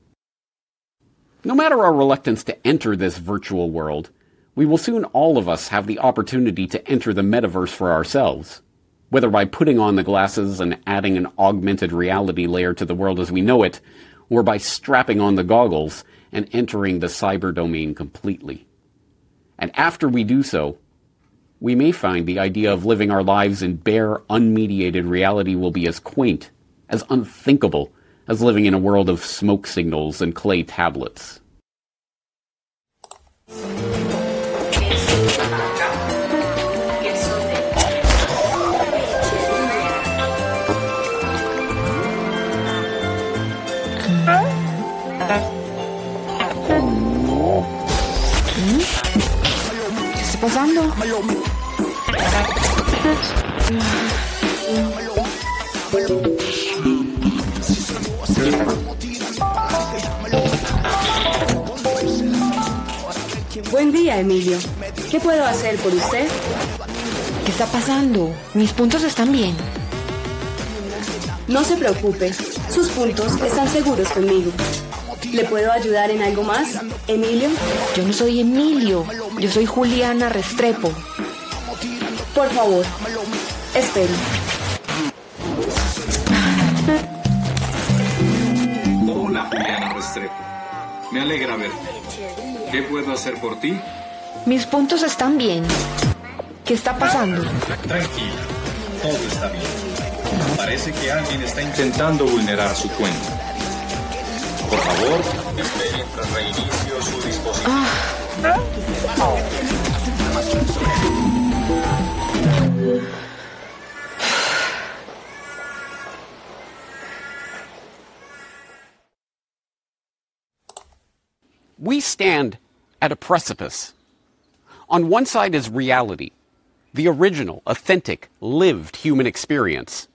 No matter our reluctance to enter this virtual world, we will soon all of us have the opportunity to enter the metaverse for ourselves, whether by putting on the glasses and adding an augmented reality layer to the world as we know it, or by strapping on the goggles and entering the cyber domain completely. And after we do so, we may find the idea of living our lives in bare, unmediated reality will be as quaint, as unthinkable, as living in a world of smoke signals and clay tablets. ¿Qué está pasando? Buen día, Emilio. ¿Qué puedo hacer por usted? ¿Qué está pasando? Mis puntos están bien. No se preocupe. Sus puntos están seguros conmigo. ¿Le puedo ayudar en algo más, Emilio? Yo no soy Emilio. Yo soy Juliana Restrepo. Por favor, espere. Hola, Juliana Restrepo. Me alegra verte. ¿Qué puedo hacer por ti? Mis puntos están bien. ¿Qué está pasando? Tranquila, todo está bien. Parece que alguien está intentando vulnerar su cuenta. Por favor, espere mientras reinicio su dispositivo. We stand at a precipice. On one side is reality, the original, authentic, lived human experience.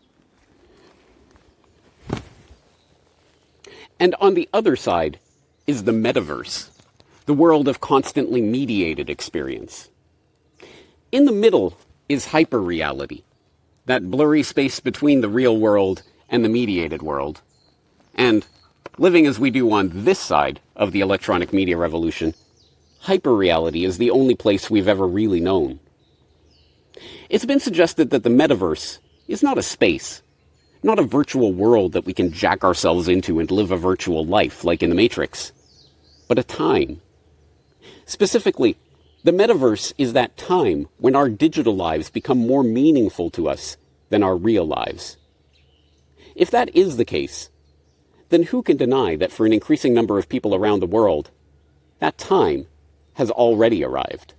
And on the other side is the metaverse, the world of constantly mediated experience. In the middle is hyperreality, that blurry space between the real world and the mediated world. And living as we do on this side of the electronic media revolution, hyperreality is the only place we've ever really known. It's been suggested that the metaverse is not a space, not a virtual world that we can jack ourselves into and live a virtual life like in the Matrix, but a time. Specifically, the metaverse is that time when our digital lives become more meaningful to us than our real lives. If that is the case, then who can deny that for an increasing number of people around the world, that time has already arrived?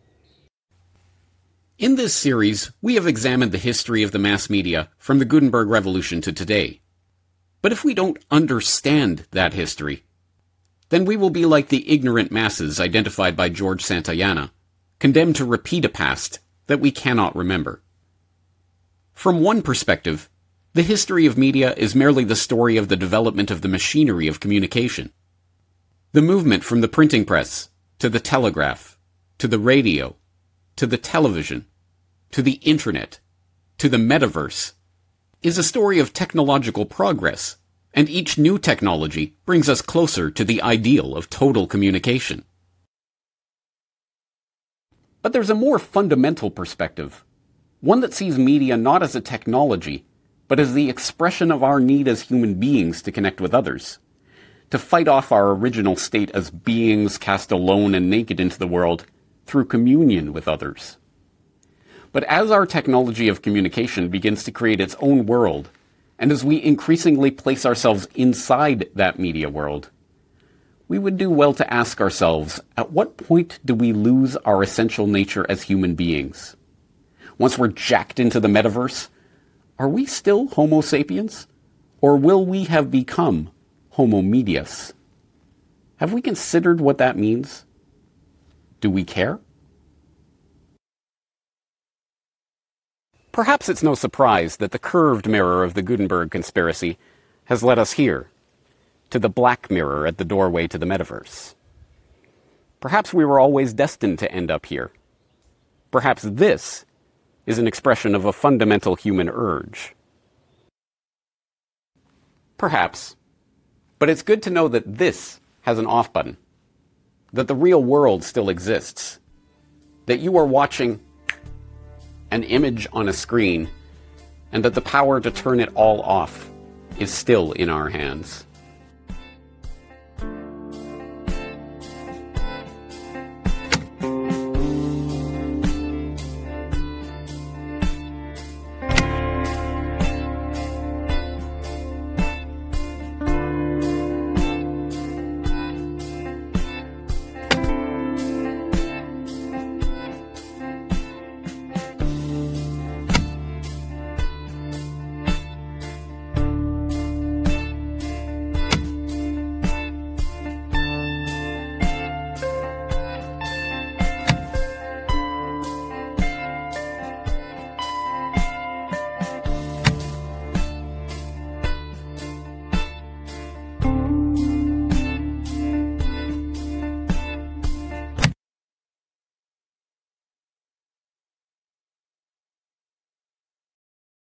In this series, we have examined the history of the mass media from the Gutenberg Revolution to today. But if we don't understand that history, then we will be like the ignorant masses identified by George Santayana, condemned to repeat a past that we cannot remember. From one perspective, the history of media is merely the story of the development of the machinery of communication. The movement from the printing press, to the telegraph, to the radio, to the television, to the internet, to the metaverse, is a story of technological progress, and each new technology brings us closer to the ideal of total communication. But there's a more fundamental perspective, one that sees media not as a technology, but as the expression of our need as human beings to connect with others, to fight off our original state as beings cast alone and naked into the world through communion with others. But as our technology of communication begins to create its own world, and as we increasingly place ourselves inside that media world, we would do well to ask ourselves, at what point do we lose our essential nature as human beings? Once we're jacked into the metaverse, are we still Homo sapiens? Or will we have become Homo medius? Have we considered what that means? Do we care? Perhaps it's no surprise that the curved mirror of the Gutenberg conspiracy has led us here, to the black mirror at the doorway to the metaverse. Perhaps we were always destined to end up here. Perhaps this is an expression of a fundamental human urge. Perhaps. But it's good to know that this has an off button. That the real world still exists. That you are watching an image on a screen, and that the power to turn it all off is still in our hands.